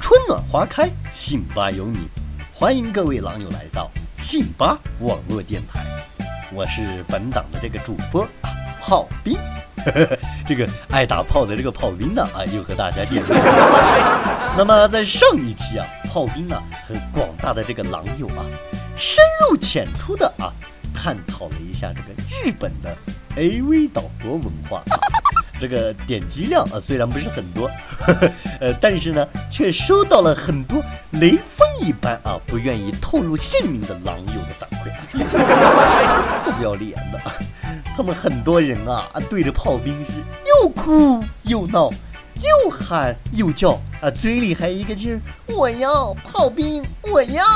春暖花开，信吧有你。欢迎各位狼友来到信吧网络电台，我是本档的这个主播炮兵。这个爱打炮的这个炮兵呢又和大家见面了。那么在上一期炮兵呢和广大的这个狼友深入浅出的探讨了一下这个日本的 AV 岛国文化。这个点击量虽然不是很多，但是呢却收到了很多雷锋一般不愿意透露姓名的狼友的反馈。臭不要脸的，他们很多人对着炮兵是又哭又闹又喊又叫嘴里还一个劲儿我要炮兵我要。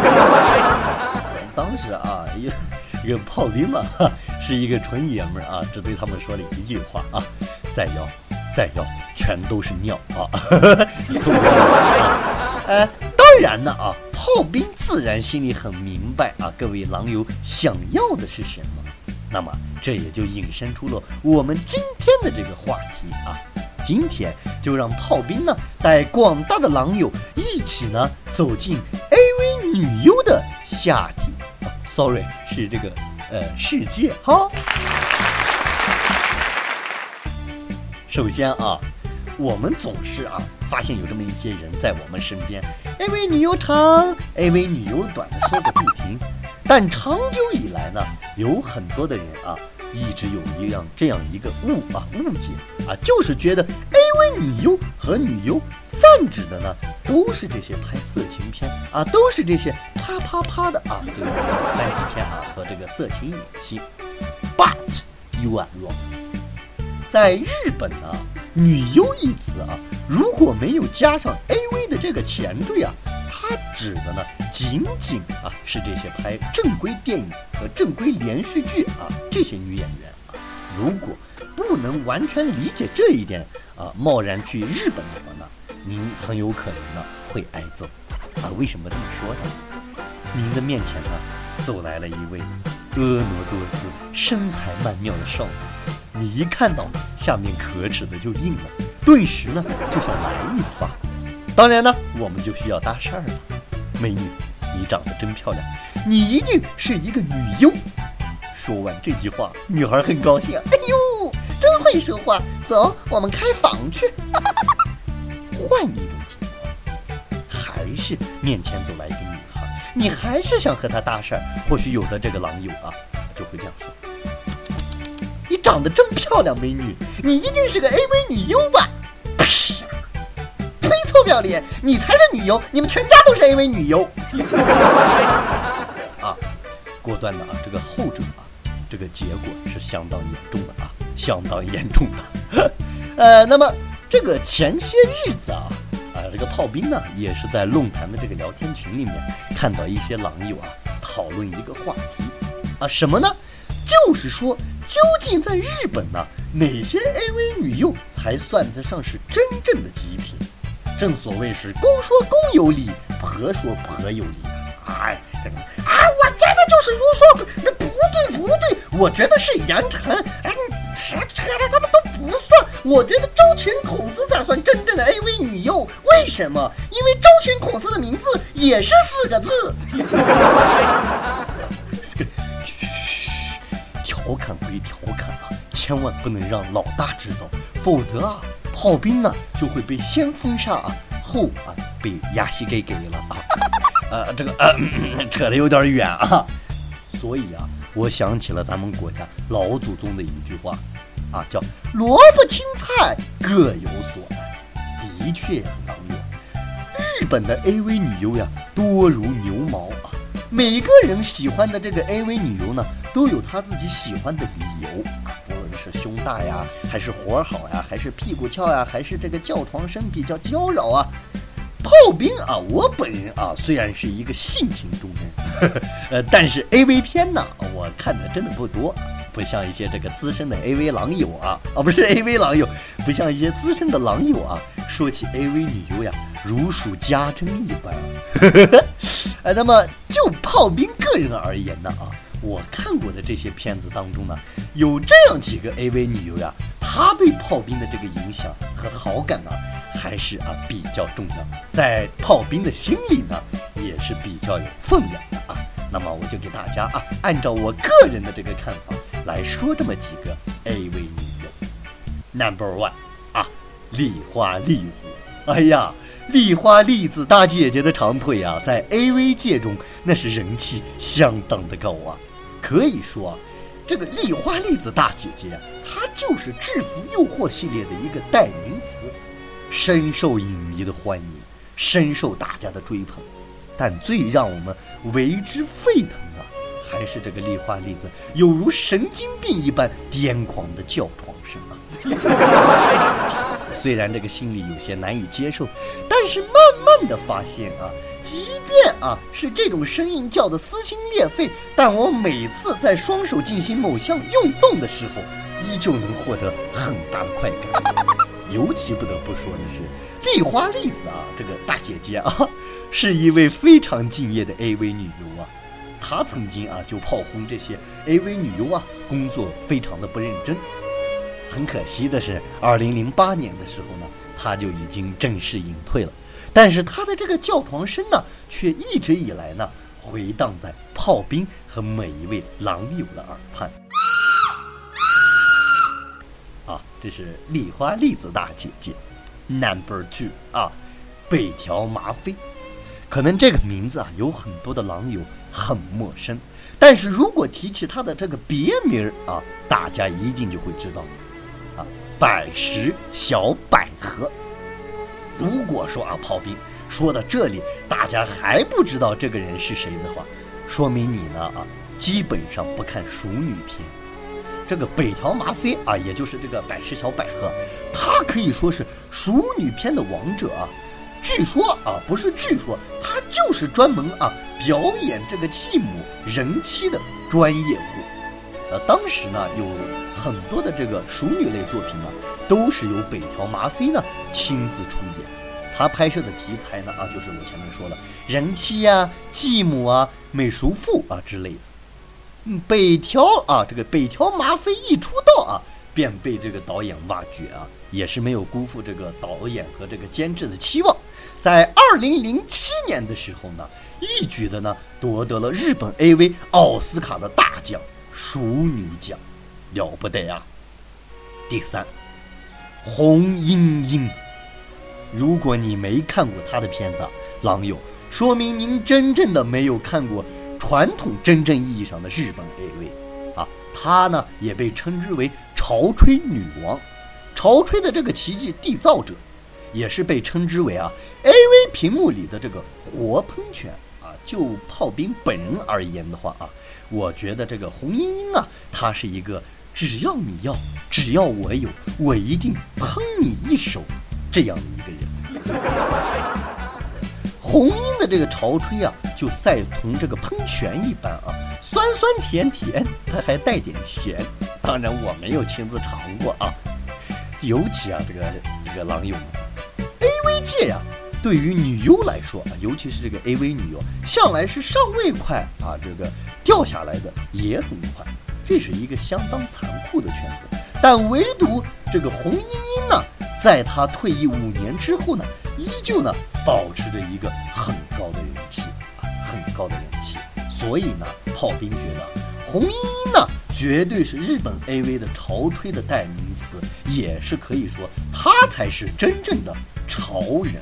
当时一个炮兵是一个纯爷们儿只对他们说了一句话再要全都是尿当然呢炮兵自然心里很明白各位狼友想要的是什么。那么这也就引申出了我们今天的这个话题今天就让炮兵呢带广大的狼友一起呢走进 AV 女优的下体，sorry 是这个世界首先我们总是发现有这么一些人在我们身边 AV 女优长 AV 女优短的说个不停，但长久以来呢有很多的人一直有这样一个误解就是觉得 AV 女优和女优泛指的呢都是这些拍色情片都是这些啪啪啪的这个3级片和这个色情影戏。 But you are wrong。 在日本呢女优一词如果没有加上 AV 的这个前缀它指的呢仅仅是这些拍正规电影和正规连续剧这些女演员如果不能完全理解这一点贸然去日本的话呢，您很有可能呢会挨揍为什么这么说呢？您的面前呢走来了一位婀娜多姿身材曼妙的少女，你一看到下面可耻的就硬了，顿时呢就想来一发。当然呢我们就需要搭讪了。美女，你长得真漂亮，你一定是一个女优。说完这句话，女孩很高兴，哎呦真会说话，走我们开房去。换一种情况，还是面前走来一个女孩，你还是想和她搭讪，或许有的这个狼友就会这样说，你长得真漂亮，美女，你一定是个 AV 女优吧？呸，臭不要脸，你才是女优，你们全家都是 AV 女优。果断的这个后者这个结果是相当严重的相当严重的。那么这个前些日子这个炮兵呢也是在论坛的这个聊天群里面看到一些狼友讨论一个话题什么呢？就是说究竟在日本呢哪些 AV 女优才算得上是真正的极品？正所谓是公说公有理，婆说婆有理我觉得就是如说不对，我觉得是杨晨，你扯的他们都不算。我觉得周群孔斯才算真正的 AV 女优，为什么？因为周群孔斯的名字也是4个字。调侃归调侃千万不能让老大知道，否则炮兵呢就会被先封杀后被亚西给了这个扯得有点远所以我想起了咱们国家老祖宗的一句话叫萝卜青菜各有所爱。的确狼友，日本的 AV 女优多如牛毛每个人喜欢的这个 AV 女优呢都有她自己喜欢的理由无论是胸大还是活好还是屁股翘还是这个叫床声比较娇娆炮兵我本人虽然是一个性情中人但是 AV 片呢我看的真的不多，不像一些这个资深的 AV 狼友不是 AV 狼友，不像一些资深的狼友说起 AV 女优如数家珍一般那么就炮兵个人而言呢我看过的这些片子当中呢有这样几个 AV 女优她对炮兵的这个影响和好感还是比较重要，在炮兵的心里呢也是比较有分量的啊。那么我就给大家按照我个人的这个看法来说这么几个 AV 女优。Number 1丽花丽子。哎呀，丽花丽子大姐姐的长腿在 AV 界中那是人气相当的高啊。可以说这个丽花丽子大姐姐她就是制服诱惑系列的一个代名词，深受影迷的欢迎，深受大家的追捧。但最让我们为之沸腾还是这个丽花丽子有如神经病一般癫狂的叫床声虽然这个心里有些难以接受，但是慢慢的发现即便是这种声音叫得撕心裂肺，但我每次在双手进行某项运动的时候依旧能获得很大的快感。尤其不得不说的是丽花丽子这个大姐姐是一位非常敬业的 AV 女优她曾经就炮轰这些 AV 女优工作非常的不认真。很可惜的是2008年的时候呢，她就已经正式隐退了，但是她的这个叫床声呢却一直以来呢回荡在炮兵和每一位狼友的耳畔。这是丽花丽子大姐姐。Number 2北条麻妃。可能这个名字有很多的狼友很陌生，但是如果提起她的这个别名大家一定就会知道百石小百合。如果说炮兵说到这里大家还不知道这个人是谁的话，说明你呢基本上不看熟女片。这个北条麻妃也就是这个百石小百合，她可以说是熟女片的王者据说不是据说，她就是专门表演这个继母人妻的专业户。当时呢有很多的这个熟女类作品呢都是由北条麻妃呢亲自出演。她拍摄的题材呢就是我前面说的人妻继母美熟妇之类的。北条这个北条麻妃一出道便被这个导演挖掘也是没有辜负这个导演和这个监制的期望。在2007年的时候呢，一举的呢夺得了日本 AV 奥斯卡的大奖熟女奖，了不得呀。第3，洪英英。如果你没看过她的片子狼友，说明您真正的没有看过传统真正意义上的日本 AV 她呢也被称之为潮吹女王，潮吹的这个奇迹缔造者，也是被称之为AV 屏幕里的这个活喷泉就炮兵本人而言的话我觉得这个洪英英她是一个只要你要，只要我有，我一定喷你一手这样的一个人。洪英的这个潮吹就赛同这个喷泉一般酸酸甜甜，它还带点咸。当然我没有亲自尝过尤其这个狼友们 AV 界对于女优来说尤其是这个 AV 女优向来是上位快这个掉下来的也很快，这是一个相当残酷的圈子。但唯独这个洪英英呢，在她退役5年之后呢，依旧呢保持着一个很高的人气很高的人气。所以呢炮兵觉得洪英英呢绝对是日本 AV 的潮吹的代名词，也是可以说她才是真正的潮人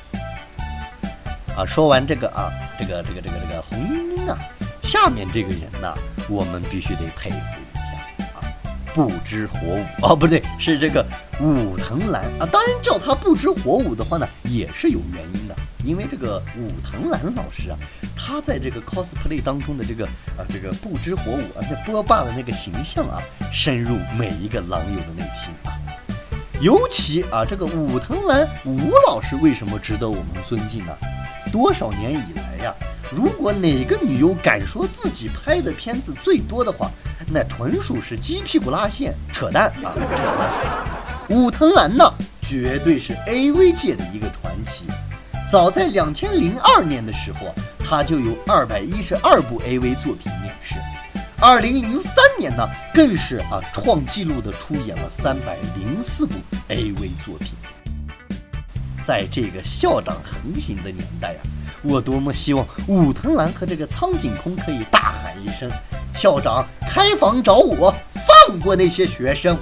说完这个这个洪英英下面这个人呢我们必须得佩服一下不知火舞不对，是这个武藤兰当然叫他不知火舞的话呢也是有原因的，因为这个武藤兰老师他在这个 cosplay 当中的这个不知火舞那波霸的那个形象深入每一个狼友的内心尤其这个武藤兰武老师为什么值得我们尊敬呢？多少年以来如果哪个女优敢说自己拍的片子最多的话，那纯属是鸡屁股拉线扯淡武藤兰呢绝对是 AV 界的一个传奇。早在2002年的时候他就有212部 AV 作品面世，2003年呢更是创纪录的出演了304部 AV 作品。 在这个校长横行的年代呀，我多么希望武藤兰和这个苍井空可以大喊一声：“校长开房找我，放过那些学生。”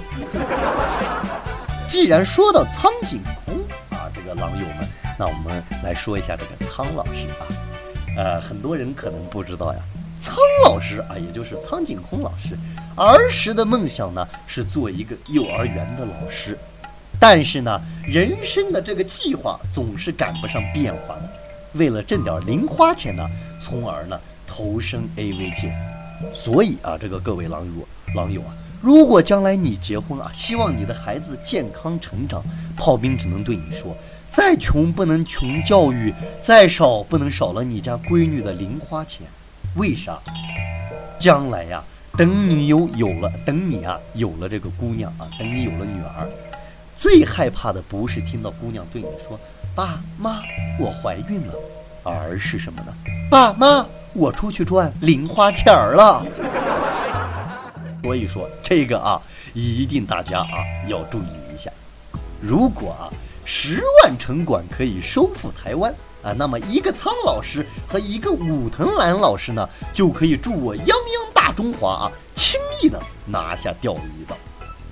既然说到苍井空啊，这个狼友们，那我们来说一下这个苍老师啊。很多人可能不知道呀，苍老师啊，也就是苍井空老师，儿时的梦想呢是做一个幼儿园的老师，但是呢，人生的这个计划总是赶不上变化的。为了挣点零花钱呢，从而呢投身 AV 界。所以啊，这个各位狼友啊，如果将来你结婚啊，希望你的孩子健康成长，炮兵只能对你说：再穷不能穷教育，再少不能少了你家闺女的零花钱。为啥？将来呀，等你有了这个姑娘啊，等你有了女儿，最害怕的不是听到姑娘对你说：爸妈，我怀孕了，而是什么呢？爸妈，我出去赚零花钱了。所以说这个啊，一定大家啊要注意一下。如果啊10万城管可以收复台湾啊，那么一个苍老师和一个武藤兰老师呢，就可以助我泱泱大中华啊，轻易的拿下钓鱼岛。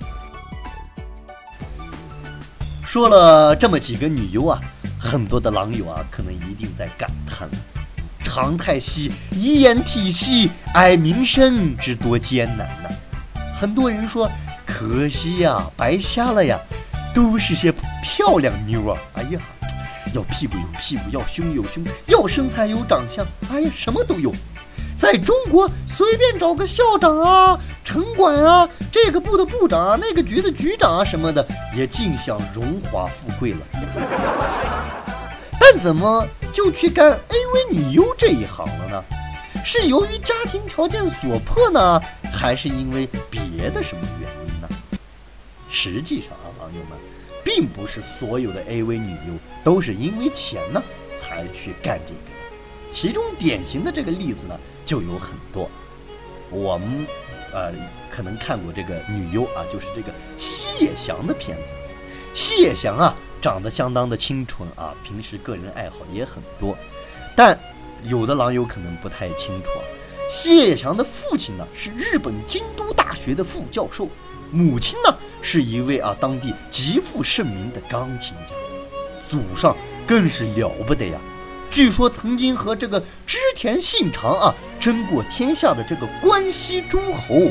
说了这么几个女优啊，很多的狼友啊，可能一定在感叹了：长太息，一言体系，爱民生之多艰难呐！很多人说，可惜呀，白瞎了呀，都是些漂亮妞啊！哎呀，要屁股有屁股，要胸有胸，要身材有长相，哎呀，什么都有。在中国随便找个校长啊、城管啊、这个部的部长啊、那个局的局长啊什么的，也尽享荣华富贵了。但怎么就去干 AV 女优这一行了呢？是由于家庭条件所迫呢，还是因为别的什么原因呢？实际上啊，朋友们，并不是所有的 AV 女优都是因为钱呢才去干这个，其中典型的这个例子呢就有很多。我们可能看过这个女优啊，就是这个西野翔的片子。西野翔啊，长得相当的清纯啊，平时个人爱好也很多，但有的狼友可能不太清楚啊。西野翔的父亲呢是日本京都大学的副教授，母亲呢是一位当地极负盛名的钢琴家，祖上更是了不得呀。据说曾经和这个织田信长啊争过天下的这个关西诸侯。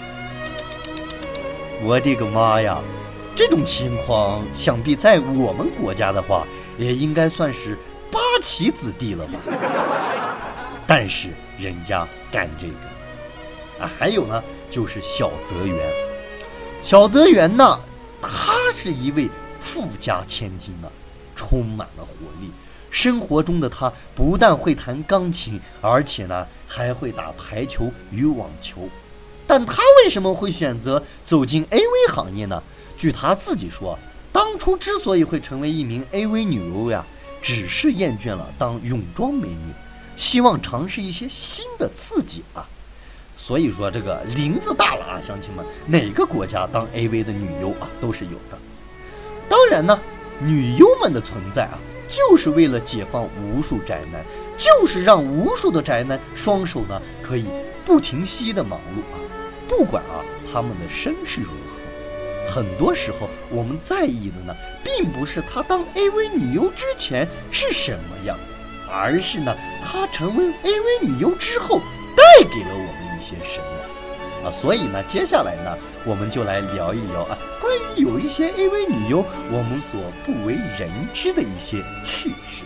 我的个妈呀！这种情况想必在我们国家的话，也应该算是八旗子弟了吧。但是人家干这个啊，还有呢，就是小泽圆。小泽圆呢，她是一位富家千金啊，充满了活力。生活中的她不但会弹钢琴，而且呢还会打排球与网球。但她为什么会选择走进 AV 行业呢？据她自己说，当初之所以会成为一名 AV 女优呀，只是厌倦了当泳装美女，希望尝试一些新的刺激啊。所以说这个林子大了啊，乡亲们，哪个国家当 AV 的女优啊都是有的。当然呢，女优们的存在啊，就是为了解放无数宅男，就是让无数的宅男双手呢可以不停息的忙碌啊，不管他们的身世如何。很多时候我们在意的呢，并不是她当 AV 女优之前是什么样，而是呢她成为 AV 女优之后带给了我们一些什么啊。所以呢，接下来呢，我们就来聊一聊关于有一些 AV 女优我们所不为人知的一些趣事。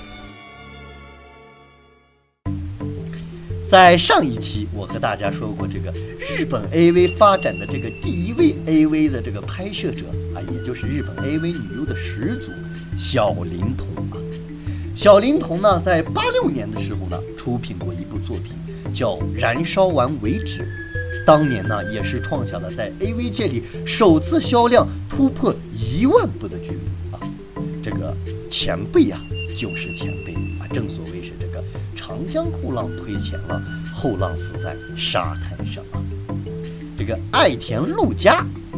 在上一期我和大家说过，这个日本 AV 发展的这个第一位 AV 的这个拍摄者啊，也就是日本 AV 女优的始祖小林童啊。小林童呢，在86年的时候呢，出品过一部作品叫《燃烧完为止》，当年呢也是创下了在 AV 界里首次销量突破1万部的记录啊。这个前辈啊，就是前辈啊，正所谓是这个长江后浪推前浪，后浪死在沙滩上啊。这个爱田陆家，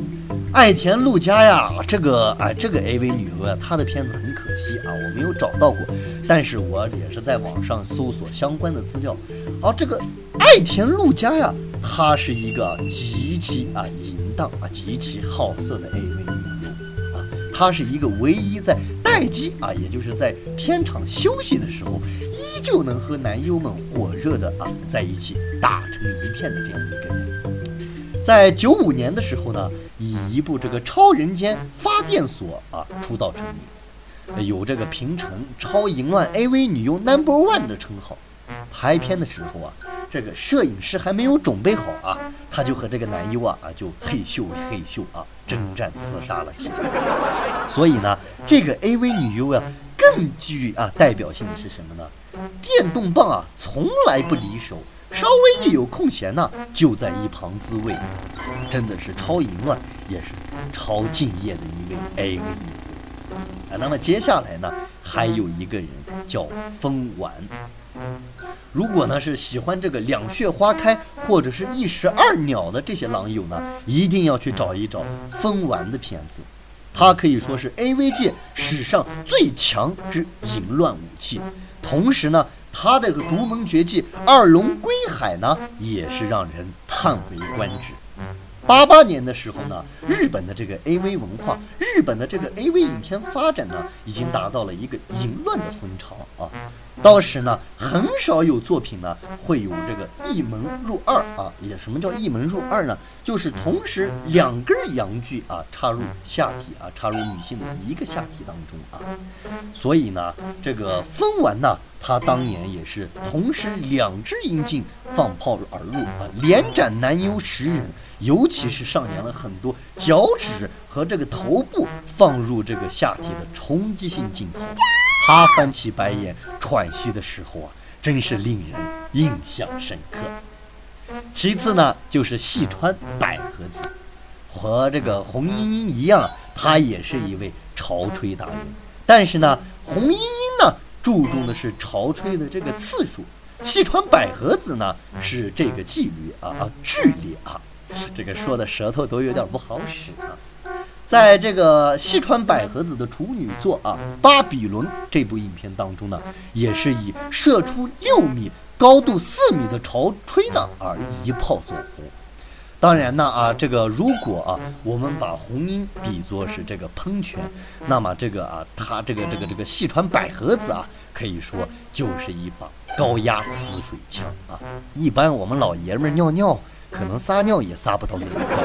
爱田陆佳呀，这个 AV 女优呀，她的片子很可惜啊，我没有找到过，但是我也是在网上搜索相关的资料。这个爱田陆佳呀，她是一个极其淫荡极其好色的 AV 女优啊，她是一个唯一在待机也就是在片场休息的时候，依旧能和男优们火热的在一起打成一片的这样一个人。在95年的时候呢，以一部这个《超人间发电所》出道成名，有这个平成超淫乱 AV 女优 No.1 的称号。拍片的时候这个摄影师还没有准备好他就和这个男优就嘿咻征战厮杀了起来。所以呢，这个 AV 女优更具代表性的是什么呢？电动棒从来不离手，稍微一有空闲呢，就在一旁自慰，真的是超淫乱，也是超敬业的一位 AV 女优。那么接下来呢，还有一个人叫风丸。如果呢是喜欢这个两穴花开或者是一石二鸟的这些狼友呢，一定要去找一找风丸的片子。它可以说是 AV 界史上最强之淫乱武器，同时呢，他的独门绝技二龙归海呢，也是让人叹为观止。88年的时候呢，日本的这个 AV 文化，日本的这个 AV 影片发展呢，已经达到了一个淫乱的风潮当时呢，很少有作品呢会有这个一门入二也什么叫一门入二呢？就是同时2根阳具插入下体插入女性的一个下体当中所以呢，这个风丸呢，他当年也是同时2只阴茎放炮而入连斩男优10人，尤其是上演了很多脚趾和这个头部放入这个下体的冲击性镜头。他翻起白眼喘息的时候真是令人印象深刻。其次呢，就是细川百合子，和这个洪英英一样她也是一位潮吹达人，但是呢，洪英英呢注重的是潮吹的这个次数，细川百合子呢是这个纪律距离这个说的舌头都有点不好使在这个细川百合子的处女作巴比伦这部影片当中呢，也是以射出6米、高度4米的潮吹呢而一炮走红。当然呢这个如果我们把红英比作是这个喷泉，那么这个它这个细川百合子可以说就是一把高压呲水枪一般我们老爷们尿尿可能撒尿也撒不到那么高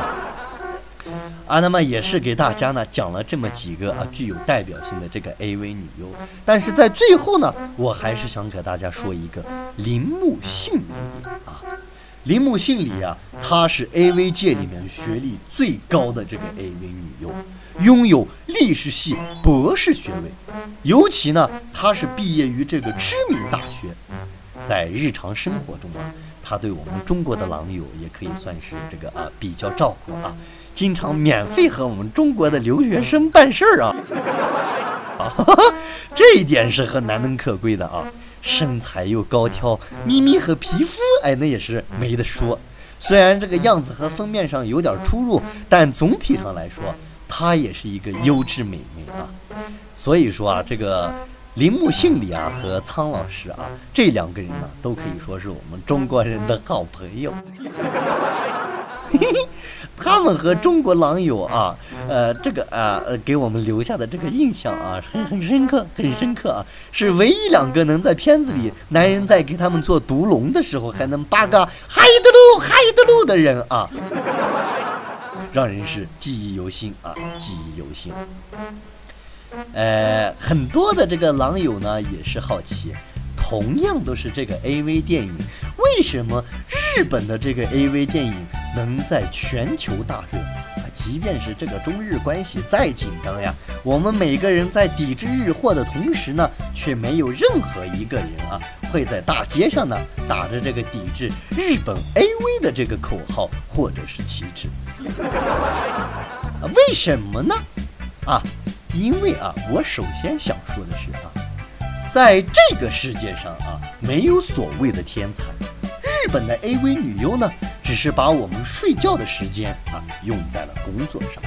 那么也是给大家呢讲了这么几个具有代表性的这个 AV 女优，但是在最后呢，我还是想给大家说一个铃木杏里铃木杏里她是 AV 界里面学历最高的这个 AV 女优，拥有历史系博士学位，尤其呢，她是毕业于这个知名大学。在日常生活中她对我们中国的狼友也可以算是这个比较照顾经常免费和我们中国的留学生办事儿这一点是很难能可贵的身材又高挑，咪咪和皮肤那也是没得说。虽然这个样子和封面上有点出入，但总体上来说，她也是一个优质美眉所以说这个铃木杏里和苍老师这2个人呢，都可以说是我们中国人的好朋友。他们和中国狼友这个给我们留下的这个印象很深刻是唯一2个能在片子里男人在给他们做毒龙的时候还能八嘎嗨的路的人让人是记忆犹新很多的这个狼友呢也是好奇，同样都是这个 AV 电影，为什么日本的这个 AV 电影能在全球大热即便是这个中日关系再紧张呀，我们每个人在抵制日货的同时呢，却没有任何一个人会在大街上呢打着这个抵制日本 AV 的这个口号或者是旗帜为什么呢因为我首先想说的是在这个世界上没有所谓的天才，日本的 AV 女优呢，只只是把我们睡觉的时间用在了工作上。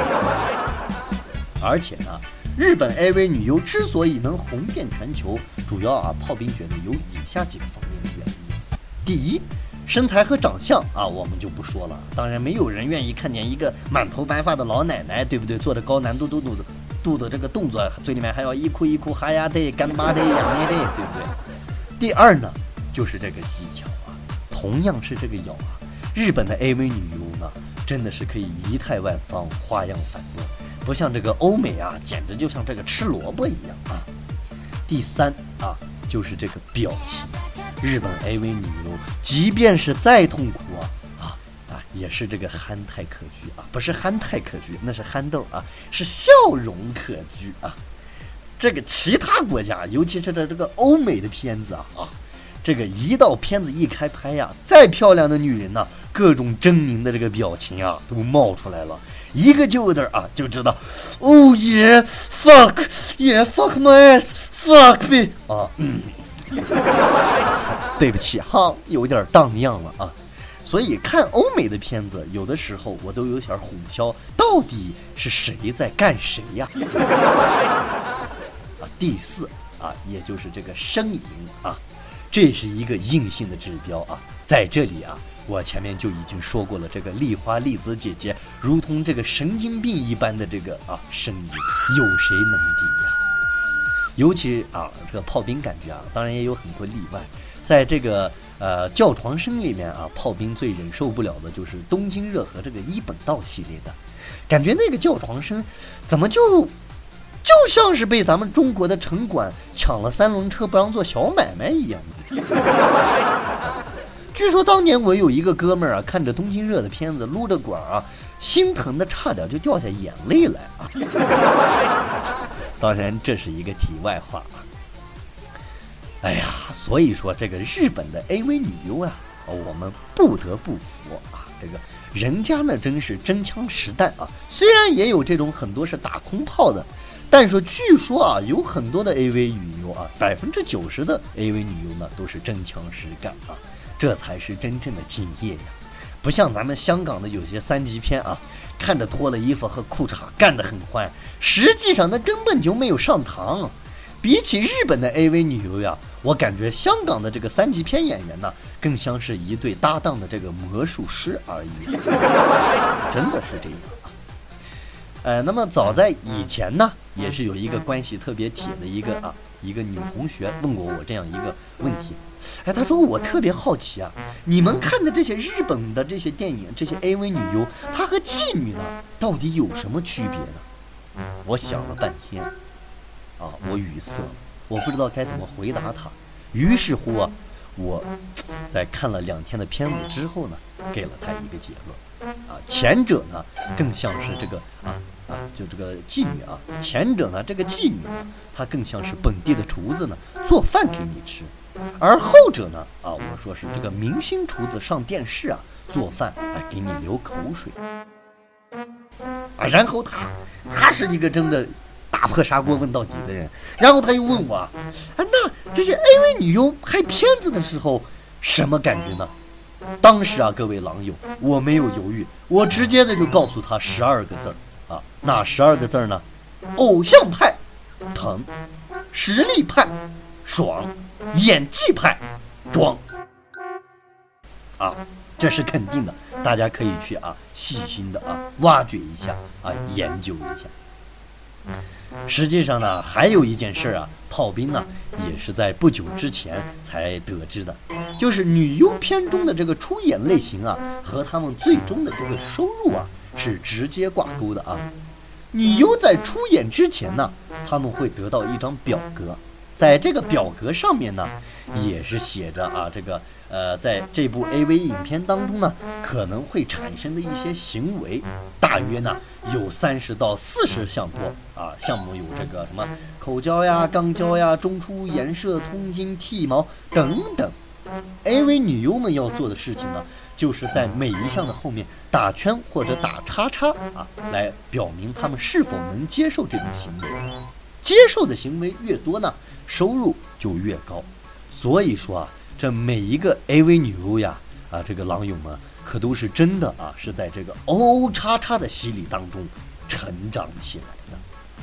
而且呢，日本 AV 女优之所以能红遍全球，主要炮兵觉得有以下几个方面的原因。第一，身材和长相我们就不说了，当然没有人愿意看见一个满头白发的老奶奶，对不对？做着高难度度的这个动作，嘴里面还要一哭一哭哈呀的干巴的呀咩的，对不对？第二呢，就是这个技巧同样是这个咬日本的 AV 女优呢，真的是可以仪态万方，花样繁多，不像这个欧美简直就像这个吃萝卜一样第三就是这个表情，日本 AV 女优即便是再痛苦也是这个憨态可掬不是憨态可掬，那是憨豆是笑容可掬这个其他国家，尤其是这个欧美的片子这个一到片子一开拍再漂亮的女人各种狰狞的这个表情都冒出来了，一个就有点就知道，Oh yeah fuck yeah fuck my ass fuck me 对不起有点荡漾了所以看欧美的片子，有的时候我都有点混淆，到底是谁在干谁呀？第四也就是这个呻吟这是一个硬性的指标在这里我前面就已经说过了，这个丽花丽子姐姐如同这个神经病一般的这个呻吟，有谁能敌呀？尤其这个炮兵感觉当然也有很多例外，在这个叫床声里面炮兵最忍受不了的就是东京热和这个一本道系列的，感觉那个叫床声怎么就像是被咱们中国的城管抢了3轮车不让做小买卖一样据说当年我有一个哥们儿看着东京热的片子撸着管心疼的差点就掉下眼泪来当然这是一个题外话所以说这个日本的 AV 女优我们不得不服这个人家呢真是真枪实弹虽然也有这种很多是打空炮的，但是据说有很多的 AV 女优90%的 AV 女优呢都是真枪实干这才是真正的敬业呀。不像咱们香港的有些3级片看着脱了衣服和裤衩干得很欢，实际上那根本就没有上膛。比起日本的 AV 女优我感觉香港的这个3级片演员呢，更像是一对搭档的这个魔术师而已，真的是这样那么早在以前呢，也是有一个关系特别铁的一个女同学问过我这样一个问题，她说我特别好奇你们看的这些日本的这些电影，这些 AV 女优，她和妓女呢到底有什么区别呢？我想了半天我语塞了，我不知道该怎么回答她。于是乎我在看了2天的片子之后呢，给了她一个结论前者呢更像是这个就这个妓女前者呢这个妓女呢，她更像是本地的厨子呢做饭给你吃，而后者呢我说是这个明星厨子上电视做饭给你流口水然后他是一个真的打破砂锅问到底的人，然后他又问我那这些 AV 女优拍片子的时候什么感觉呢？当时各位狼友，我没有犹豫，我直接的就告诉他12个字哪12个字呢？偶像派疼，实力派爽，演技派装这是肯定的，大家可以去细心的挖掘一下研究一下。实际上呢，还有一件事炮兵呢也是在不久之前才得知的，就是女优片中的这个出演类型和他们最终的这个收入是直接挂钩的女优在出演之前呢，他们会得到一张表格，在这个表格上面呢也是写着这个在这部 AV 影片当中呢可能会产生的一些行为，大约呢有30到40项多项目有这个什么口交呀、肛交呀、中出、颜射、通经、剃毛等等。AV 女优们要做的事情呢，就是在每一项的后面打圈或者打叉叉来表明他们是否能接受这种行为。接受的行为越多呢，收入就越高。所以说这每一个 AV 女优这个狼友们可都是真的啊，是在这个OOXX的洗礼当中成长起来的。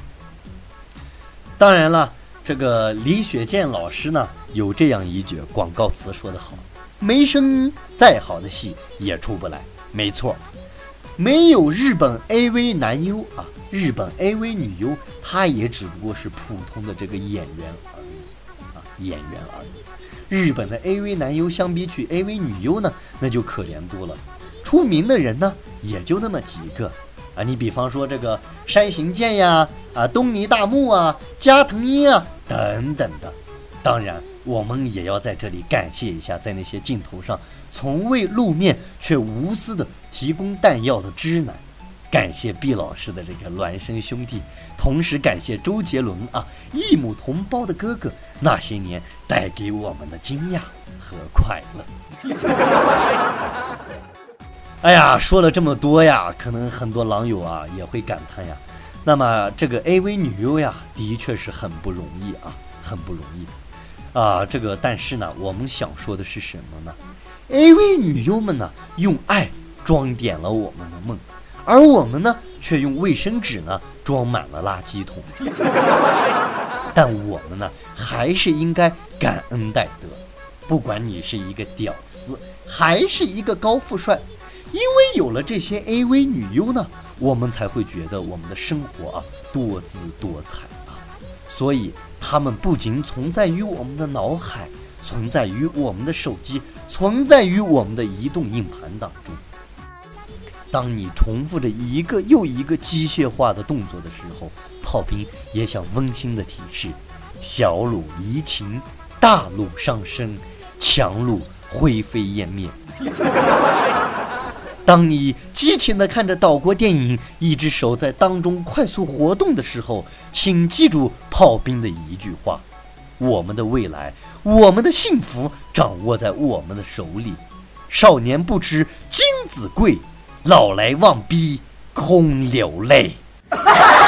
当然了，这个李雪健老师呢有这样一句广告词说得好，没声再好的戏也出不来。没错，没有日本 AV 男优啊，日本 AV 女优，她也只不过是普通的这个演员而已啊，演员而已。日本的 AV 男优相比起 AV 女优呢，那就可怜多了。出名的人呢，也就那么几个啊。你比方说这个山形健呀，啊东尼大木啊，加藤鹰啊等等的。当然，我们也要在这里感谢一下，在那些镜头上从未露面却无私的提供弹药的知男。感谢毕老师的这个孪生兄弟，同时感谢周杰伦啊，异母同胞的哥哥，那些年带给我们的惊讶和快乐。哎呀，说了这么多呀，可能很多狼友啊也会感叹呀。那么这个 AV 女优呀，的确是很不容易啊，很不容易啊。但是呢，我们想说的是什么呢？ AV 女优们呢，用爱装点了我们的梦。而我们呢，却用卫生纸呢装满了垃圾桶。但我们呢，还是应该感恩戴德。不管你是一个屌丝，还是一个高富帅，因为有了这些 AV 女优呢，我们才会觉得我们的生活啊多姿多彩啊。所以，他们不仅存在于我们的脑海，存在于我们的手机，存在于我们的移动硬盘当中。当你重复着一个又一个机械化的动作的时候，炮兵也想温馨的提示：小鹿怡情，大鹿伤身，强鹿灰飞烟灭。当你激情地看着岛国电影，一只手在当中快速活动的时候，请记住炮兵的一句话：我们的未来，我们的幸福掌握在我们的手里。少年不知金子贵，老来忘逼空流泪。